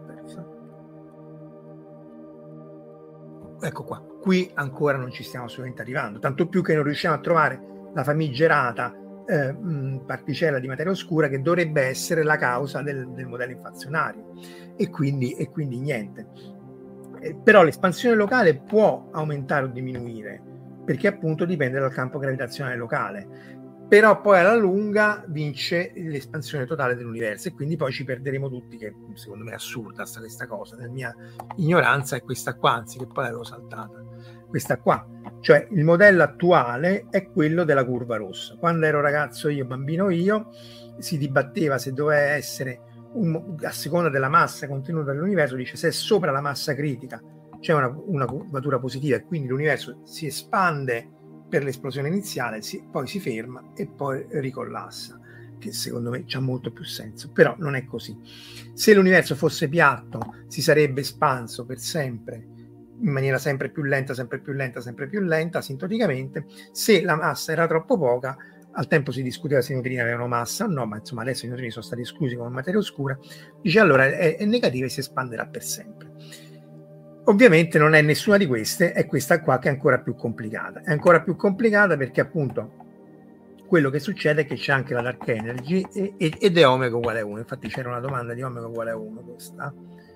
Ecco qua, qui ancora non ci stiamo assolutamente arrivando, tanto più che non riusciamo a trovare la famigerata particella di materia oscura che dovrebbe essere la causa del modello inflazionario, e quindi niente. Però l'espansione locale può aumentare o diminuire, perché appunto dipende dal campo gravitazionale locale, però poi alla lunga vince l'espansione totale dell'universo, e quindi poi ci perderemo tutti, che secondo me è assurda questa cosa, nella mia ignoranza è questa qua, anzi che poi l'avevo saltata, questa qua, cioè il modello attuale è quello della curva rossa. Quando ero ragazzo bambino si dibatteva se doveva essere a seconda della massa contenuta nell'universo, dice se è sopra la massa critica c'è una curvatura positiva e quindi l'universo si espande per l'esplosione iniziale, poi si ferma e poi ricollassa, che secondo me c'ha molto più senso, però non è così. Se l'universo fosse piatto si sarebbe espanso per sempre in maniera sempre più lenta, asintoticamente. Se la massa era troppo poca, al tempo si discuteva se i neutrini avevano massa o no, ma insomma adesso i neutrini sono stati esclusi come materia oscura, dice allora è negativa e si espanderà per sempre. Ovviamente non è nessuna di queste, è questa qua che è ancora più complicata. È ancora più complicata perché appunto quello che succede è che c'è anche la dark energy ed è omega uguale a 1. Infatti c'era una domanda di omega uguale a 1 questa.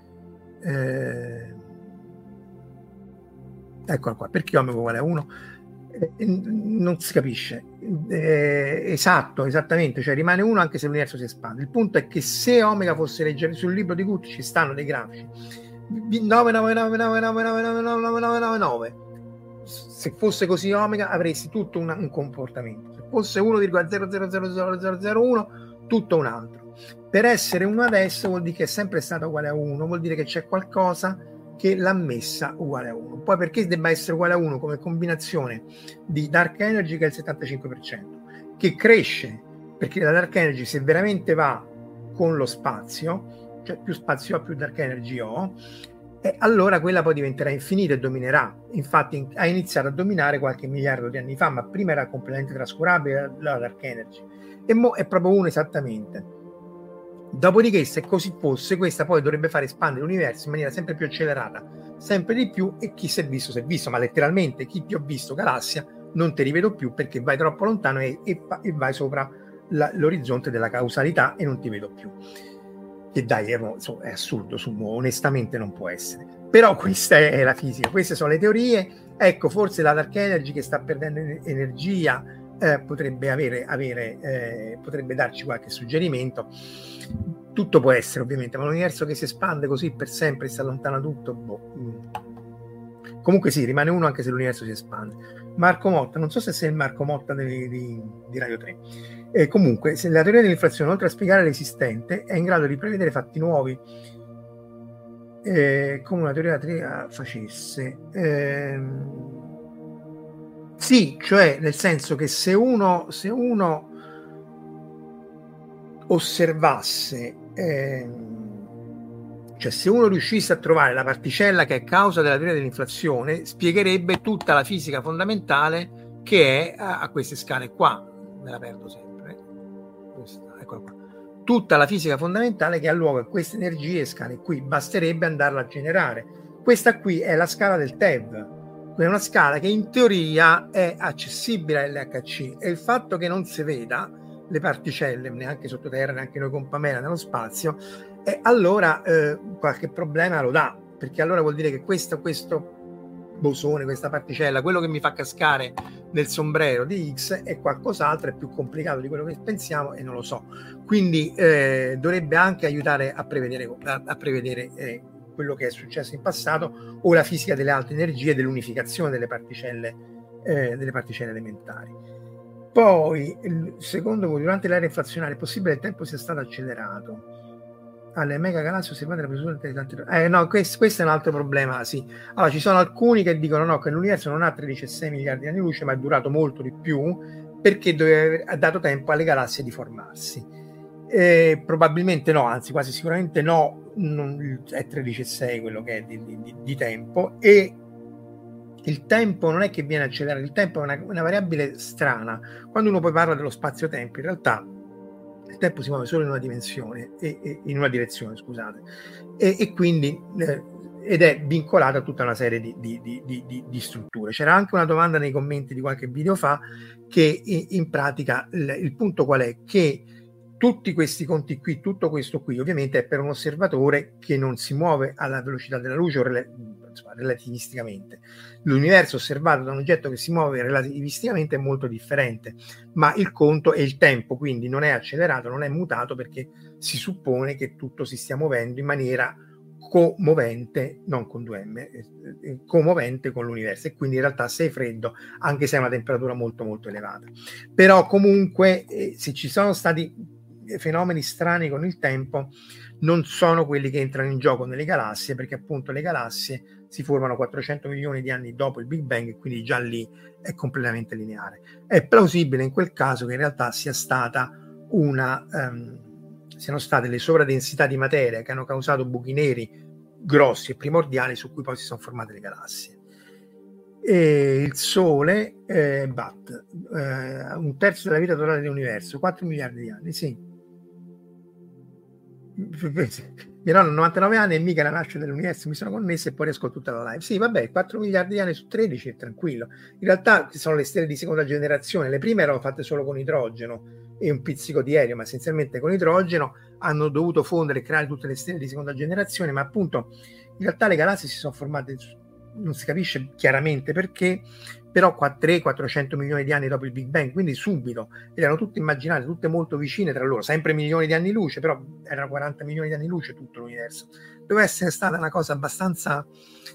Eccola qua, perché omega uguale a 1? Non si capisce. Esattamente, cioè rimane 1 anche se l'universo si espande. Il punto è che se omega fosse leggero, sul libro di Guth ci stanno dei grafici 9,9999999. Se fosse così omega avresti tutto un comportamento. Se fosse 1,000001 tutto un altro. Per essere 1 adesso vuol dire che è sempre stato uguale a 1, vuol dire che c'è qualcosa che l'ha messa uguale a 1. Poi perché debba essere uguale a 1 come combinazione di dark energy, che è il 75%, che cresce, perché la dark energy, se veramente va con lo spazio, cioè più spazio ho, più dark energy ho, e allora quella poi diventerà infinita e dominerà. Infatti ha iniziato a dominare qualche miliardo di anni fa, ma prima era completamente trascurabile la dark energy, e mo è proprio 1 esattamente. Dopodiché, se così fosse, questa poi dovrebbe fare espandere l'universo in maniera sempre più accelerata, sempre di più, e chi si è visto, ma letteralmente chi ti ho visto galassia non ti rivedo più perché vai troppo lontano e vai sopra l'orizzonte della causalità e non ti vedo più. Che dai, è assurdo, onestamente non può essere. Però questa è la fisica, queste sono le teorie. Ecco, forse la dark energy che sta perdendo energia potrebbe potrebbe darci qualche suggerimento. Tutto può essere, ovviamente, ma l'universo che si espande così per sempre e si allontana tutto, Comunque sì, rimane 1 anche se l'universo si espande. Marco Motta, non so se sei il Marco Motta di Radio 3. Comunque, se la teoria dell'inflazione, oltre a spiegare l'esistente, è in grado di prevedere fatti nuovi, come una teoria facesse. Sì, cioè nel senso che se uno osservasse, cioè se uno riuscisse a trovare la particella che è causa della teoria dell'inflazione, spiegherebbe tutta la fisica fondamentale che è a queste scale qua. Me la perdo sempre. Eccola qua. Tutta la fisica fondamentale che ha luogo a queste energie scale qui. Basterebbe andarla a generare. Questa qui è la scala del TeV. È una scala che in teoria è accessibile all'LHC, e il fatto che non si veda le particelle neanche sottoterra, neanche noi con Pamela nello spazio, allora qualche problema lo dà, perché allora vuol dire che questo bosone, questa particella, quello che mi fa cascare nel sombrero di X è qualcos'altro, è più complicato di quello che pensiamo e non lo so. Quindi dovrebbe anche aiutare a prevedere quello che è successo in passato, o la fisica delle alte energie, dell'unificazione delle particelle elementari. Poi, secondo voi, durante l'era inflazionaria è possibile che il tempo sia stato accelerato alle mega galassie osservate la presunta intelligenza? No, questo è un altro problema, sì. Allora, ci sono alcuni che dicono no, che l'universo non ha 13,6 miliardi di anni luce, ma è durato molto di più, perché ha dato tempo alle galassie di formarsi. Probabilmente no, anzi quasi sicuramente no, è 13,6 quello che è di tempo, e il tempo non è che viene accelerato, il tempo è una variabile strana. Quando uno poi parla dello spazio-tempo, in realtà il tempo si muove solo in una dimensione, in una direzione, scusate, e quindi ed è vincolato a tutta una serie di strutture. C'era anche una domanda nei commenti di qualche video fa, che in pratica il punto qual è? Che tutti questi conti qui, tutto questo qui, ovviamente è per un osservatore che non si muove alla velocità della luce o relativisticamente. L'universo osservato da un oggetto che si muove relativisticamente è molto differente, ma il conto è il tempo, quindi non è accelerato, non è mutato, perché si suppone che tutto si stia muovendo in maniera comovente, non con 2M, comovente con l'universo, e quindi in realtà sei freddo, anche se è una temperatura molto molto elevata. Però comunque se ci sono stati fenomeni strani con il tempo, non sono quelli che entrano in gioco nelle galassie, perché appunto le galassie si formano 400 milioni di anni dopo il Big Bang, e quindi già lì è completamente lineare. È plausibile in quel caso che in realtà siano state le sovradensità di materia che hanno causato buchi neri grossi e primordiali, su cui poi si sono formate le galassie. E il Sole batte un terzo della vita totale dell'universo, 4 miliardi di anni, sì. Mio nonno 99 anni e mica la nascita dell'universo, mi sono connesso e poi riascolto tutta la live. Sì, vabbè, 4 miliardi di anni su 13 è tranquillo. In realtà ci sono le stelle di seconda generazione, le prime erano fatte solo con idrogeno e un pizzico di elio, ma essenzialmente con idrogeno. Hanno dovuto fondere e creare tutte le stelle di seconda generazione, ma appunto in realtà le galassie si sono formate, non si capisce chiaramente perché, però 400 milioni di anni dopo il Big Bang, quindi subito, erano tutte immaginate, tutte molto vicine tra loro, sempre milioni di anni luce, però erano 40 milioni di anni luce tutto l'universo. Deve essere stata una cosa abbastanza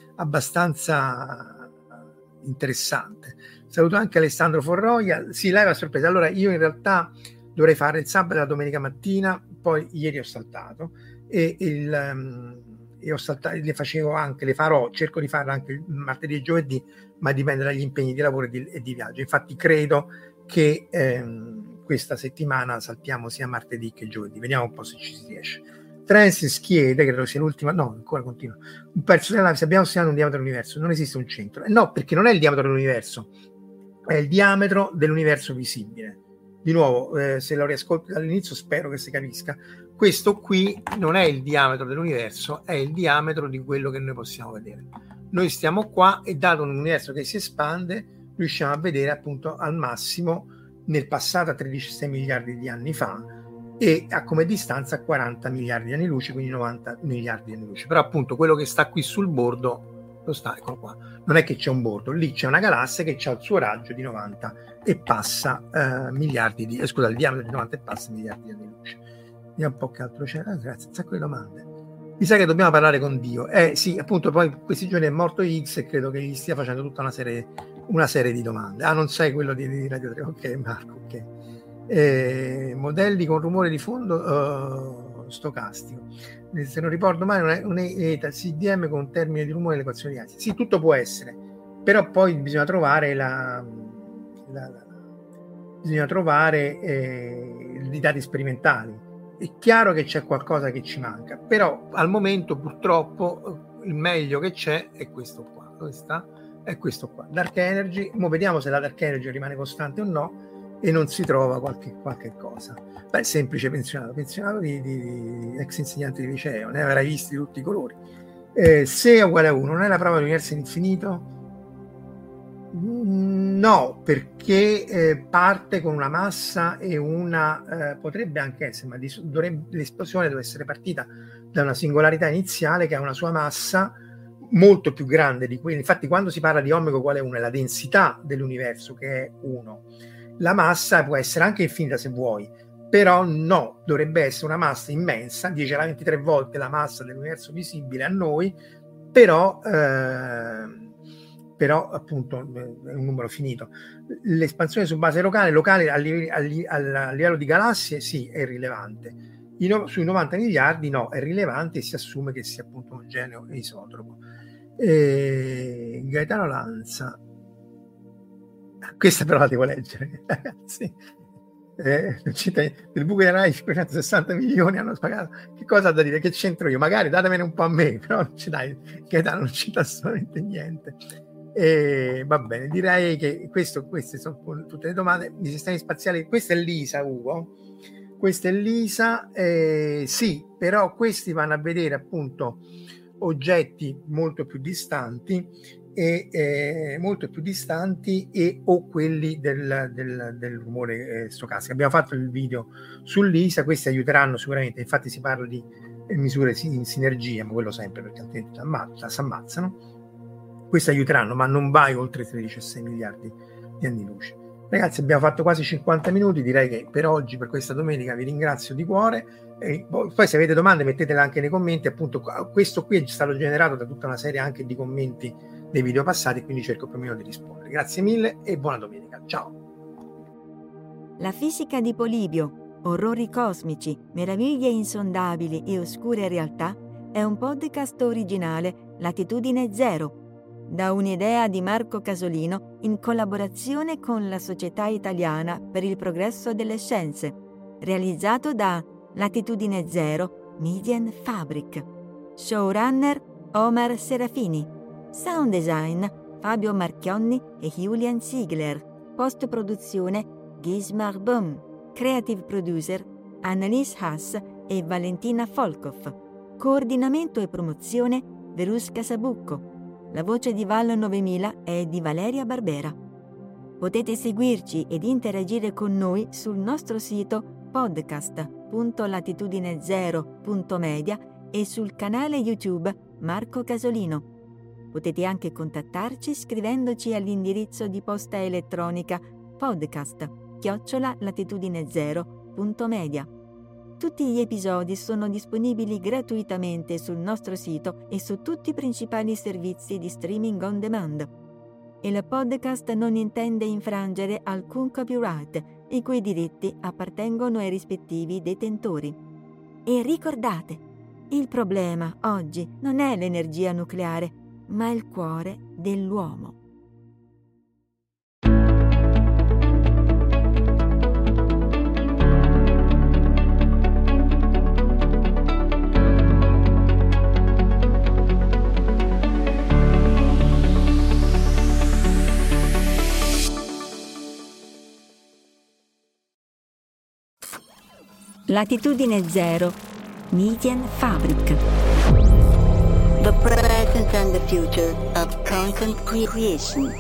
interessante. Saluto anche Alessandro Forroia. Sì, live a sorpresa. Allora, io in realtà dovrei fare il sabato e la domenica mattina, poi ieri ho saltato, e ho saltato, le farò, cerco di farle anche il martedì e giovedì, ma dipende dagli impegni di lavoro e di viaggio. Infatti credo che questa settimana saltiamo sia martedì che giovedì, vediamo un po' se ci si riesce. Francis chiede, credo sia l'ultima, no, ancora continua, un pezzo della se abbiamo segnato un diametro dell'universo, non esiste un centro. No, perché non è il diametro dell'universo, è il diametro dell'universo visibile. Di nuovo, se lo riascolto dall'inizio spero che si capisca. Questo qui non è il diametro dell'universo, è il diametro di quello che noi possiamo vedere. Noi stiamo qua e dato un universo che si espande, riusciamo a vedere appunto al massimo nel passato a 13,6 miliardi di anni fa e a come distanza a 40 miliardi di anni luce, quindi 90 miliardi di anni luce. Però appunto quello che sta qui sul bordo, lo sta, eccolo qua. Non è che c'è un bordo, lì c'è una galassia che ha il suo raggio di 90 e passa miliardi di, il diametro di 90 e passa miliardi di anni luce. Vediamo un po' che altro c'è. Grazie, un sacco di domande. Mi sa che dobbiamo parlare con Dio. Sì, appunto, poi questi giorni è morto X e credo che gli stia facendo tutta una serie una serie di domande. Non sei quello di Radio 3, ok Marco, ok. Modelli con rumore di fondo stocastico. Se non ricordo male, non è CDM con un termine di rumore nell'equazione di Einstein. Sì, tutto può essere, però poi bisogna trovare i dati sperimentali. È chiaro che c'è qualcosa che ci manca, però al momento purtroppo il meglio che c'è è questo qua. Dove sta? È questo qua, Dark Energy. Mo vediamo se la Dark Energy rimane costante o no, e non si trova qualche cosa. Beh, semplice pensionato di ex insegnante di liceo, ne avrai visti di tutti i colori. Se è uguale a 1 non è la prova dell'universo infinito? No, perché parte con una massa e potrebbe anche essere, ma l'esplosione deve essere partita da una singolarità iniziale che ha una sua massa molto più grande di quella. Infatti quando si parla di omega uguale a 1 è la densità dell'universo che è 1. La massa può essere anche infinita se vuoi, però no, dovrebbe essere una massa immensa, 10 alla 23 volte la massa dell'universo visibile a noi, però appunto è un numero finito. L'espansione su base locale a livello di galassie sì, è rilevante. Sui 90 miliardi no, è rilevante e si assume che sia appunto omogeneo e isotropo. Gaetano Lanza, questa però la devo leggere, ragazzi. Il buco di Rai 560 milioni hanno pagato. Che cosa ha da dire? Che c'entro io? Magari datemene un po' a me, però non ci dai, Gaetano non ci dà assolutamente niente. Va bene, direi che queste sono tutte le domande di sistemi spaziali. Questa è l'ISA, Ugo. Questa è l'ISA, sì, però questi vanno a vedere appunto oggetti molto più distanti o quelli del rumore stocastico. Abbiamo fatto il video sull'ISA, questi aiuteranno sicuramente, infatti si parla di misure in sinergia, ma quello sempre, perché altrimenti si ammazzano. Questi aiuteranno, ma non vai oltre 13,6 miliardi di anni luce. Ragazzi, abbiamo fatto quasi 50 minuti, direi che per oggi, per questa domenica, vi ringrazio di cuore. Poi se avete domande mettetele anche nei commenti. Appunto, questo qui è stato generato da tutta una serie anche di commenti dei video passati, quindi cerco più o meno di rispondere. Grazie mille e buona domenica. Ciao. La fisica di Polibio, orrori cosmici, meraviglie insondabili e oscure realtà è un podcast originale Latitudine Zero, da un'idea di Marco Casolino in collaborazione con la Società Italiana per il Progresso delle Scienze, realizzato da Latitudine Zero Median Fabric. Showrunner Omar Serafini. Sound design Fabio Marchionni e Julian Ziegler. Post-produzione Gismar Böhm. Creative producer Annalise Haas e Valentina Folkov. Coordinamento e promozione Verusca Sabucco. La voce di Val 9000 è di Valeria Barbera. Potete seguirci ed interagire con noi sul nostro sito podcast.latitudinezero.media e sul canale YouTube Marco Casolino. Potete anche contattarci scrivendoci all'indirizzo di posta elettronica podcast@latitudinezero.media. Tutti gli episodi sono disponibili gratuitamente sul nostro sito e su tutti i principali servizi di streaming on demand. Il podcast non intende infrangere alcun copyright, i cui diritti appartengono ai rispettivi detentori. E ricordate, il problema oggi non è l'energia nucleare, ma il cuore dell'uomo. Latitudine Zero Median Fabric. The present and the future of content creation.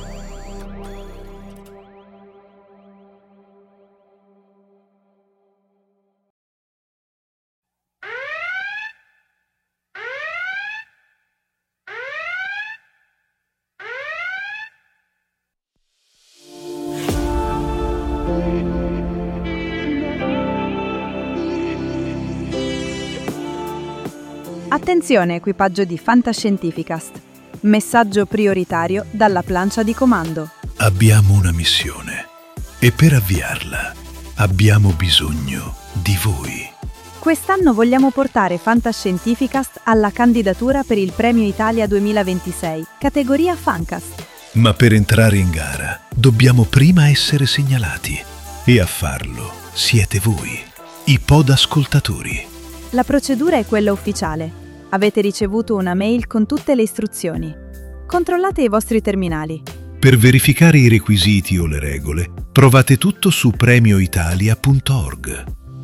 Attenzione equipaggio di Fantascientificast. Messaggio prioritario dalla plancia di comando. Abbiamo una missione e per avviarla abbiamo bisogno di voi. Quest'anno vogliamo portare Fantascientificast alla candidatura per il Premio Italia 2026, categoria Fancast. Ma per entrare in gara dobbiamo prima essere segnalati e a farlo siete voi, i podascoltatori. La procedura è quella ufficiale. Avete ricevuto una mail con tutte le istruzioni. Controllate i vostri terminali. Per verificare i requisiti o le regole, trovate tutto su premioitalia.org.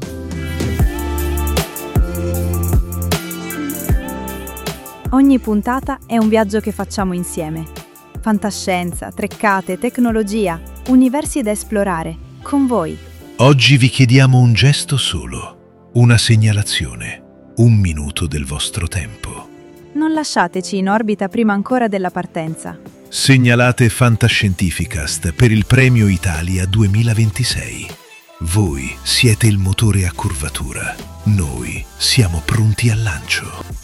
Ogni puntata è un viaggio che facciamo insieme. Fantascienza, treccate, tecnologia, universi da esplorare, con voi. Oggi vi chiediamo un gesto solo, una segnalazione, 1 minuto del vostro tempo. Non lasciateci in orbita prima ancora della partenza. Segnalate Fantascientificast per il Premio Italia 2026. Voi siete il motore a curvatura. Noi siamo pronti al lancio.